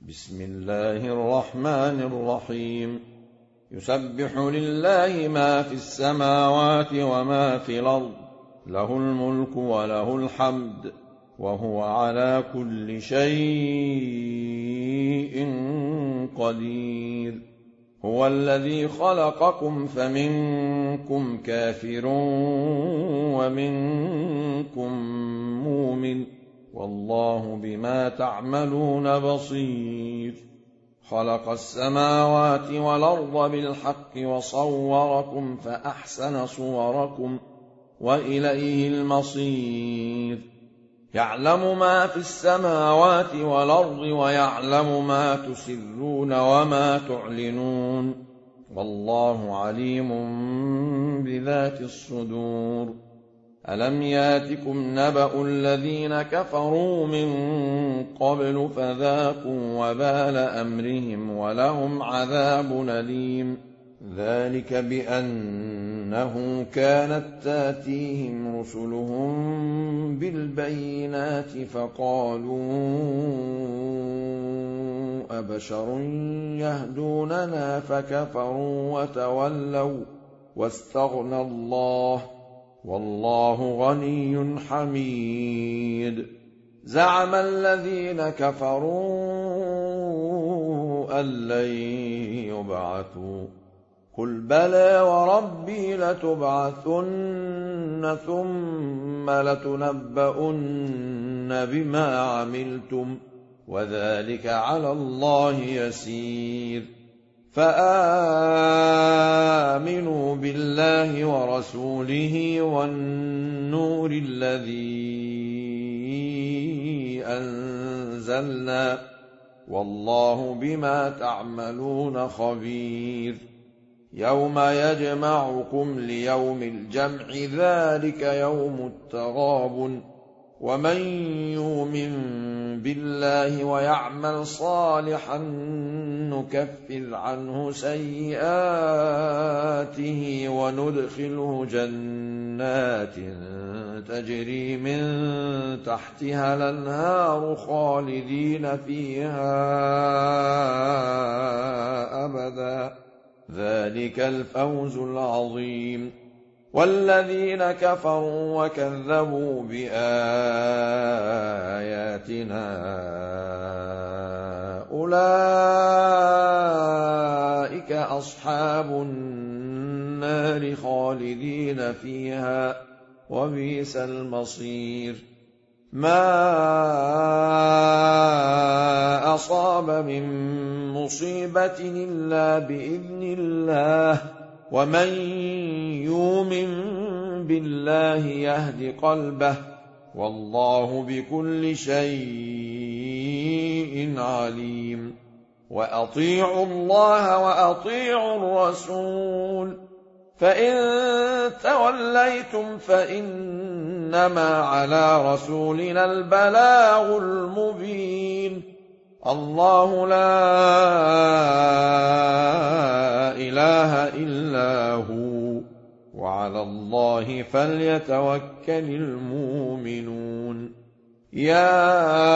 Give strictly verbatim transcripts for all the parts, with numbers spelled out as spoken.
بسم الله الرحمن الرحيم يسبح لله ما في السماوات وما في الأرض له الملك وله الحمد وهو على كل شيء قدير هو الذي خلقكم فمنكم كافر ومنكم مؤمن والله بما تعملون بصير خلق السماوات والأرض بالحق وصوركم فأحسن صوركم وإليه المصير يعلم ما في السماوات والأرض ويعلم ما تسرون وما تعلنون والله عليم بذات الصدور ألم ياتكم نبأ الذين كفروا من قبل فذاقوا وبال أمرهم ولهم عذاب أليم ذلك بأنه كانت تاتيهم رسلهم بالبينات فقالوا أبشر يهدوننا فكفروا وتولوا واستغنى الله والله غني حميد زعم الذين كفروا أن لن يبعثوا قل بلى وربي لتبعثن ثم لتنبؤن بما عملتم وذلك على الله يسير فآمنوا بالله ورسوله والنور الذي أنزلنا والله بما تعملون خبير يوم يجمعكم ليوم الجمع ذلك يوم التغابن ومن يؤمن بالله ويعمل صالحا نكفر عنه سيئاته وندخله جنات تجري من تحتها الأنهار خالدين فيها أبدا ذلك الفوز العظيم والذين كفروا وكذبوا بآياتنا أولئك أصحاب النار خالدين فيها وبئس المصير ما أصاب من مصيبة إلا بإذن الله ومن يؤمن بالله يهد قلبه والله بكل شيء عليم وأطيعوا الله وأطيعوا الرسول فإن توليتم فإنما على رسولنا البلاغ المبين الله لا إله إلا هو وعلى الله فليتوكل المؤمنون يا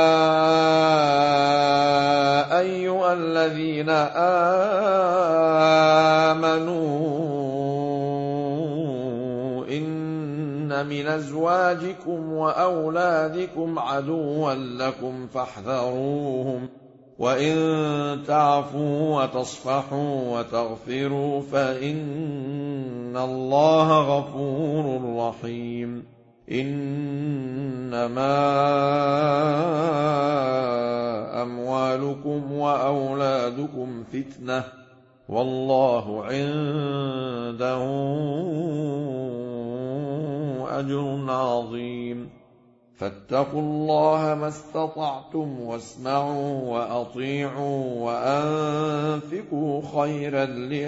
أيها الذين آمنوا إن من أزواجكم وأولادكم عدوا لكم فاحذروهم وإن تعفوا وتصفحوا وتغفروا فإن الله غفور رحيم إنما أموالكم وأولادكم فتنة والله عنده أجر عظيم فاتقوا الله ما استطعتم واسمعوا وأطيعوا وأنفقوا خيرا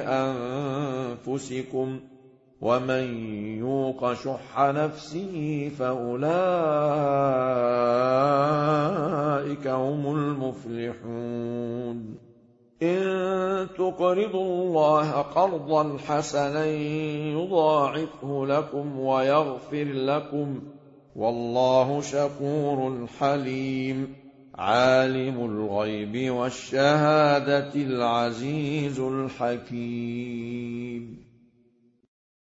لأنفسكم ومن يوق شح نفسه فأولئك هم المفلحون إن تقرضوا الله قرضا حسنا يضاعفه لكم ويغفر لكم والله شكور حليم عالم الغيب والشهادة العزيز الحكيم.